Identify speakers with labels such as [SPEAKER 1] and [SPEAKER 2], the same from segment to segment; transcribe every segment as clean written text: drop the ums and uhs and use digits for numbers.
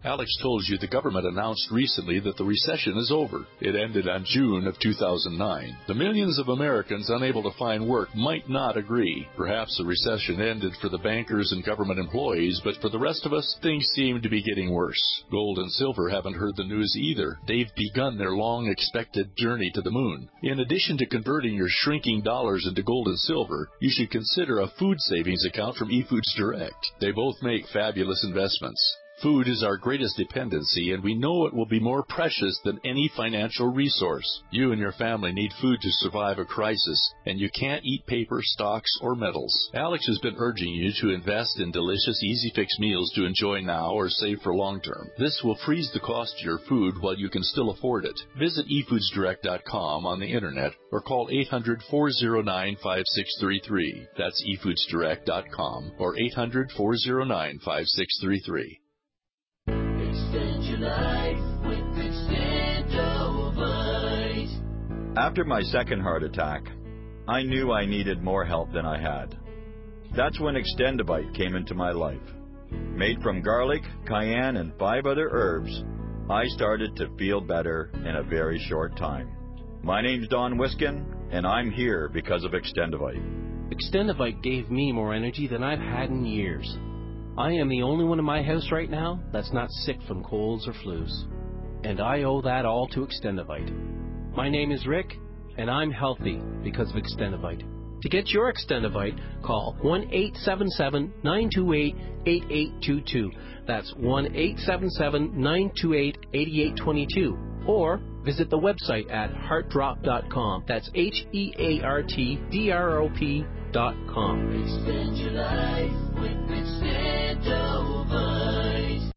[SPEAKER 1] Alex told you the government announced recently that the recession is over. It ended on June of 2009. The millions of Americans unable to find work might not agree. Perhaps the recession ended for the bankers and government employees, but for the rest of us, things seem to be getting worse. Gold and silver haven't heard the news either. They've begun their long-expected journey to the moon. In addition to converting your shrinking dollars into gold and silver, you should consider a food savings account from eFoods Direct. They both make fabulous investments. Food is our greatest dependency, and we know it will be more precious than any financial resource. You and your family need food to survive a crisis, and you can't eat paper, stocks, or metals. Alex has been urging you to invest in delicious, easy-fix meals to enjoy now or save for long-term. This will freeze the cost of your food while you can still afford it. Visit eFoodsDirect.com on the Internet or call 800-409-5633. That's eFoodsDirect.com or 800-409-5633.
[SPEAKER 2] Extend your life with Extendovite.
[SPEAKER 3] After my second heart attack, I knew I needed more help than I had. That's when Extendovite came into my life. Made from garlic, cayenne, and 5 other herbs, I started to feel better in a very short time. My name's Don Wiskin, and I'm here because of Extendovite.
[SPEAKER 4] Extendovite gave me more energy than I've had in years. I am the only one in my house right now that's not sick from colds or flus. And I owe that all to Extendovite. My name is Rick, and I'm healthy because of Extendovite. To get your Extendovite, call 1-877-928-8822. That's 1-877-928-8822. Or visit the website at heartdrop.com. That's HEARTDROP.com.
[SPEAKER 2] Extend your life with Extendovite.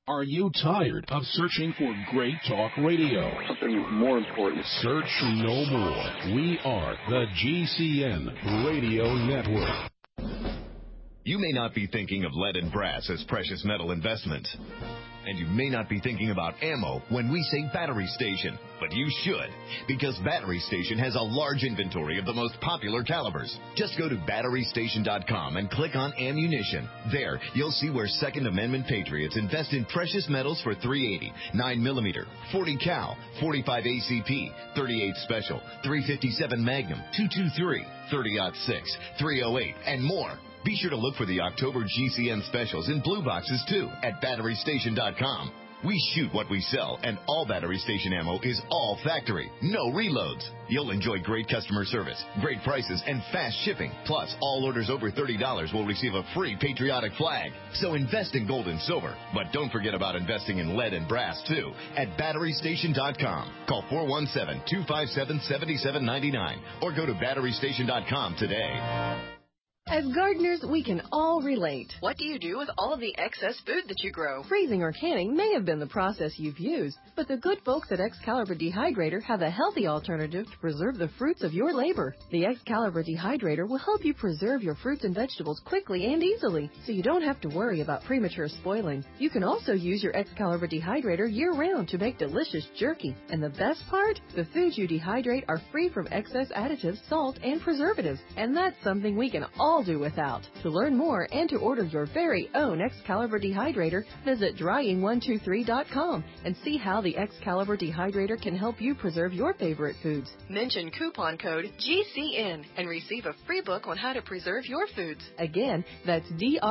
[SPEAKER 5] Are you tired of searching for great talk radio?
[SPEAKER 6] Something more important.
[SPEAKER 5] Search no more. We are the GCN Radio Network.
[SPEAKER 7] You may not be thinking of lead and brass as precious metal investments. And you may not be thinking about ammo when we say Battery Station, but you should, because Battery Station has a large inventory of the most popular calibers. Just go to BatteryStation.com and click on Ammunition. There, you'll see where Second Amendment patriots invest in precious metals for .380, 9mm, 40 cal, 45 ACP, 38 Special, 357 Magnum, 223, 30-06, 308, and more. Be sure to look for the October GCN specials in blue boxes, too, at BatteryStation.com. We shoot what we sell, and all Battery Station ammo is all factory, no reloads. You'll enjoy great customer service, great prices, and fast shipping. Plus, all orders over $30 will receive a free patriotic flag. So invest in gold and silver, but don't forget about investing in lead and brass, too, at BatteryStation.com. Call 417-257-7799 or go to BatteryStation.com today.
[SPEAKER 8] As gardeners, we can all relate.
[SPEAKER 9] What do you do with all of the excess food that you grow?
[SPEAKER 8] Freezing or canning may have been the process you've used, but the good folks at Excalibur Dehydrator have a healthy alternative to preserve the fruits of your labor. The Excalibur Dehydrator will help you preserve your fruits and vegetables quickly and easily, so you don't have to worry about premature spoiling. You can also use your Excalibur Dehydrator year-round to make delicious jerky. And the best part? The foods you dehydrate are free from excess additives, salt, and preservatives, and that's something we can all do without. To learn more and to order your very own Excalibur Dehydrator, visit drying123.com and see how the Excalibur Dehydrator can help you preserve your favorite foods.
[SPEAKER 9] Mention coupon code GCN and receive a free book on how to preserve your foods.
[SPEAKER 8] Again, that's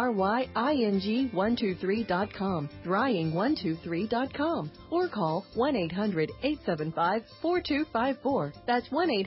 [SPEAKER 8] drying123.com, drying123.com, or call 1-800-875-4254. That's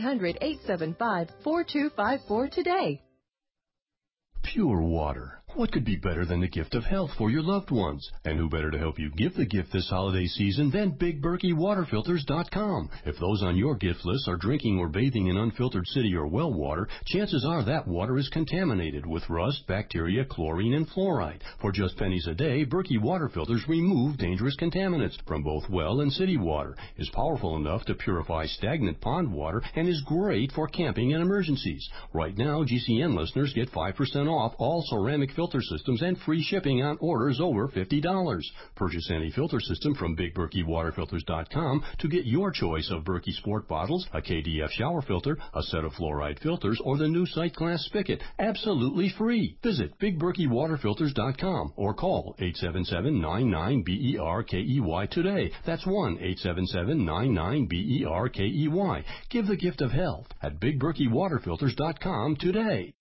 [SPEAKER 8] 1-800-875-4254 today.
[SPEAKER 10] Pure water. What could be better than the gift of health for your loved ones? And who better to help you give the gift this holiday season than BigBerkeyWaterFilters.com? If those on your gift list are drinking or bathing in unfiltered city or well water, chances are that water is contaminated with rust, bacteria, chlorine, and fluoride. For just pennies a day, Berkey Water Filters remove dangerous contaminants from both well and city water, is powerful enough to purify stagnant pond water, and is great for camping and emergencies. Right now, GCN listeners get 5% off all ceramic filter systems and free shipping on orders over $50. Purchase any filter system from BigBerkeyWaterFilters.com to get your choice of Berkey Sport bottles, a KDF shower filter, a set of fluoride filters, or the new Sight Glass spigot, absolutely free. Visit BigBerkeyWaterFilters.com or call 877-99-BERKEY today. That's 1-877-99-BERKEY. Give the gift of health at BigBerkeyWaterFilters.com today.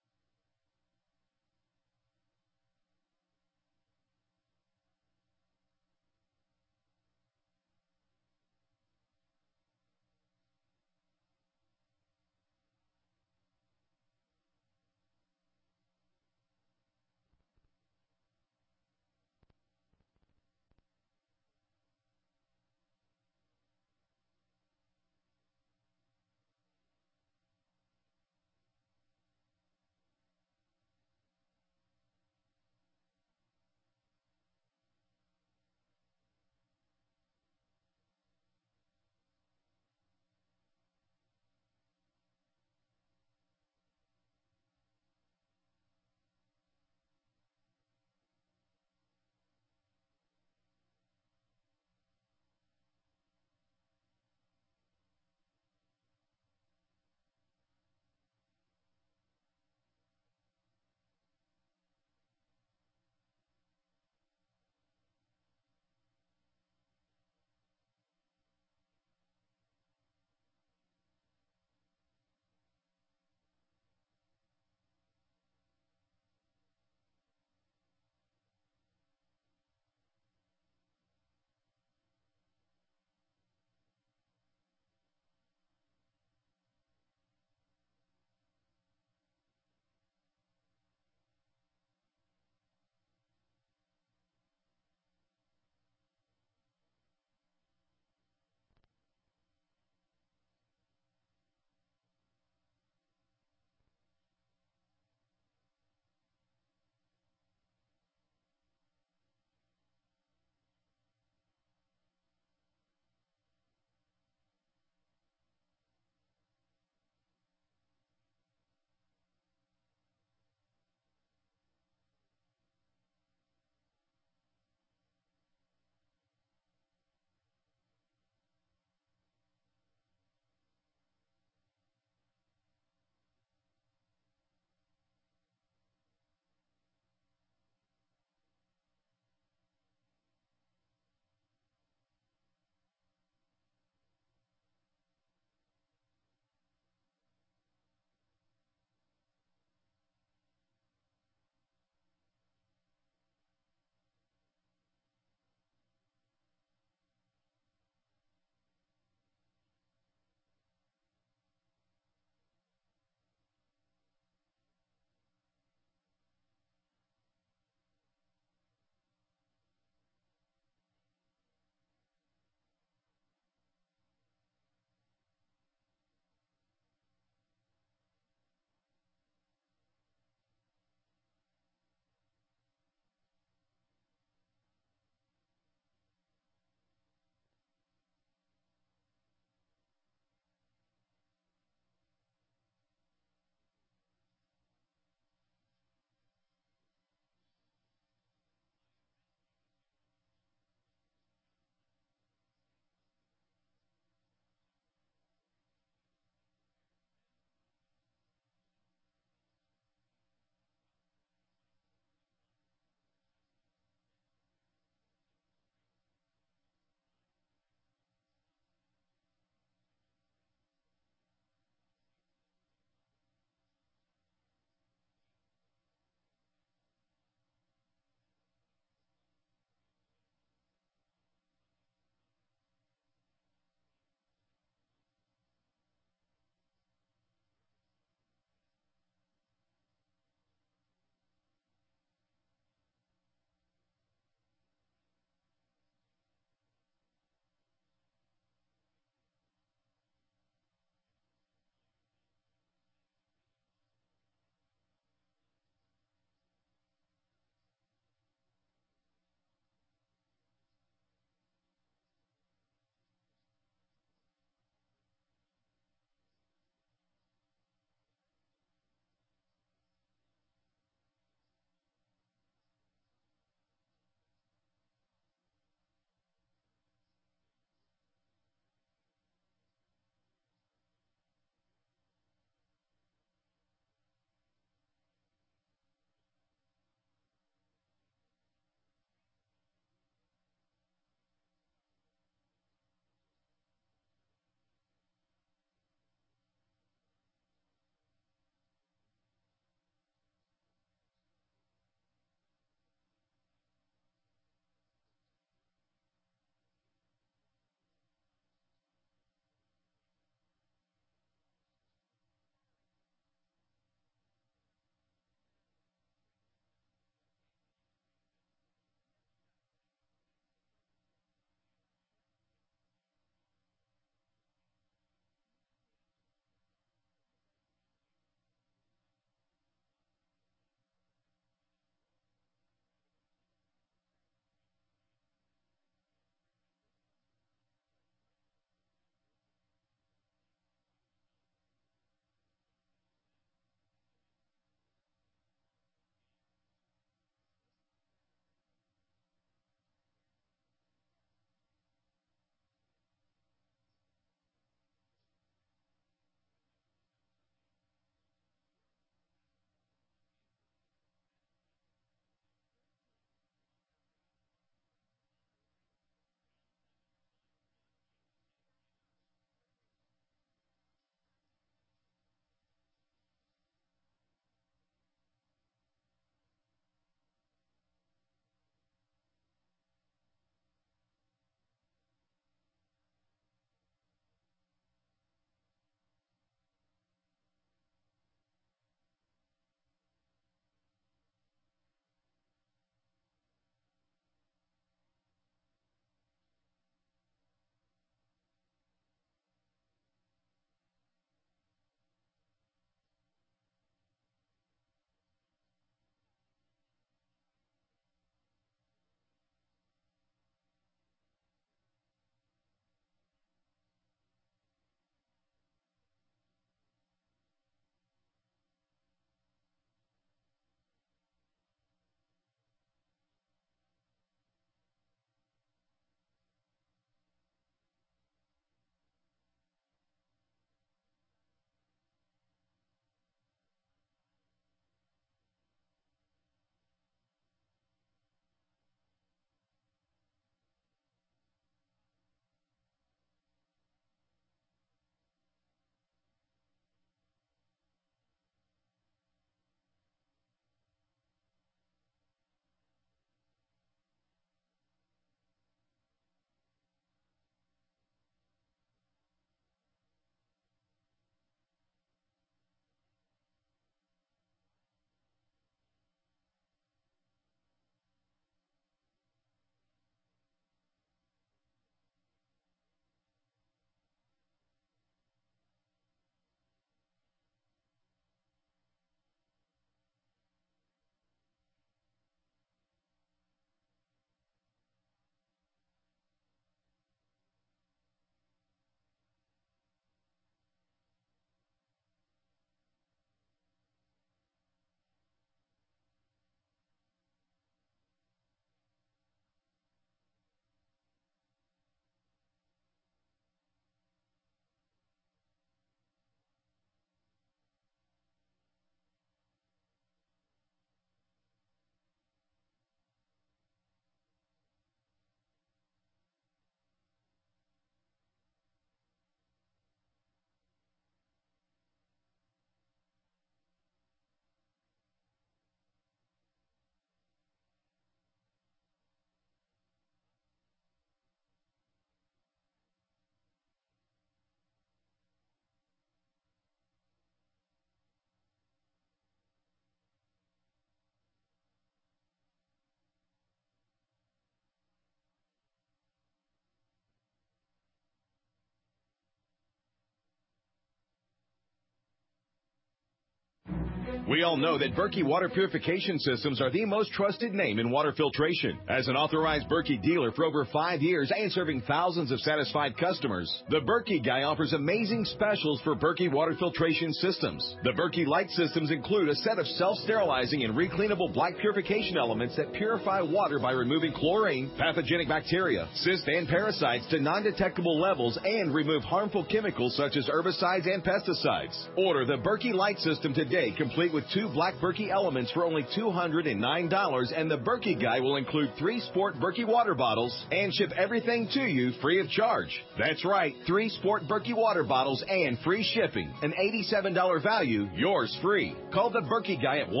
[SPEAKER 6] We all know that Berkey water purification systems are the most trusted name in water filtration. As an authorized Berkey dealer for over 5 years and serving thousands of satisfied customers, the Berkey Guy offers amazing specials for Berkey water filtration systems. The Berkey Light systems include a set of self-sterilizing and recleanable black purification elements that purify water by removing chlorine, pathogenic bacteria, cysts, and parasites to non-detectable levels and remove harmful chemicals such as herbicides and pesticides. Order the Berkey Light system today, complete with 2 black Berkey elements for only $209, and the Berkey Guy will include 3 Sport Berkey water bottles and ship everything to you free of charge. That's right, 3 Sport Berkey water bottles and free shipping. An $87 value, yours free. Call the Berkey Guy at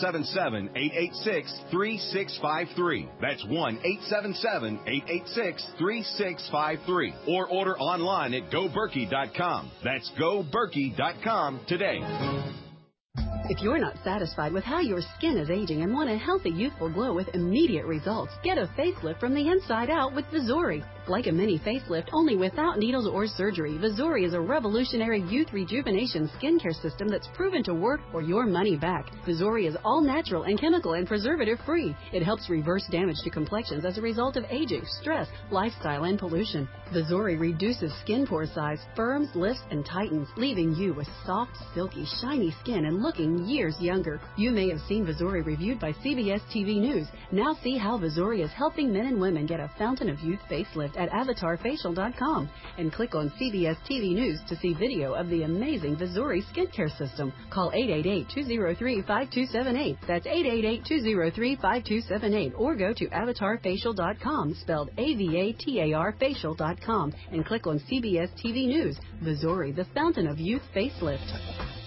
[SPEAKER 6] 1-877-886-3653. That's 1-877-886-3653. Or order online at GoBerkey.com. That's GoBerkey.com today.
[SPEAKER 11] If you're not satisfied with how your skin is aging and want a healthy, youthful glow with immediate results, get a facelift from the inside out with Vizuri. Like a mini facelift, only without needles or surgery, Vizuri is a revolutionary youth rejuvenation skincare system that's proven to work for your money back. Vizuri is all natural and chemical and preservative-free. It helps reverse damage to complexions as a result of aging, stress, lifestyle, and pollution. Vizuri reduces skin pore size, firms, lifts, and tightens, leaving you with soft, silky, shiny skin and looking years younger. You may have seen Vizuri reviewed by CBS TV News. Now see how Vizuri is helping men and women get a fountain of youth facelift at avatarfacial.com and click on CBS TV News to see video of the amazing Vizuri skincare system. Call 888-203-5278. That's 888-203-5278, or go to avatarfacial.com, spelled AVATAR facial.com, and click on CBS TV News. Vizuri, the fountain of youth facelift.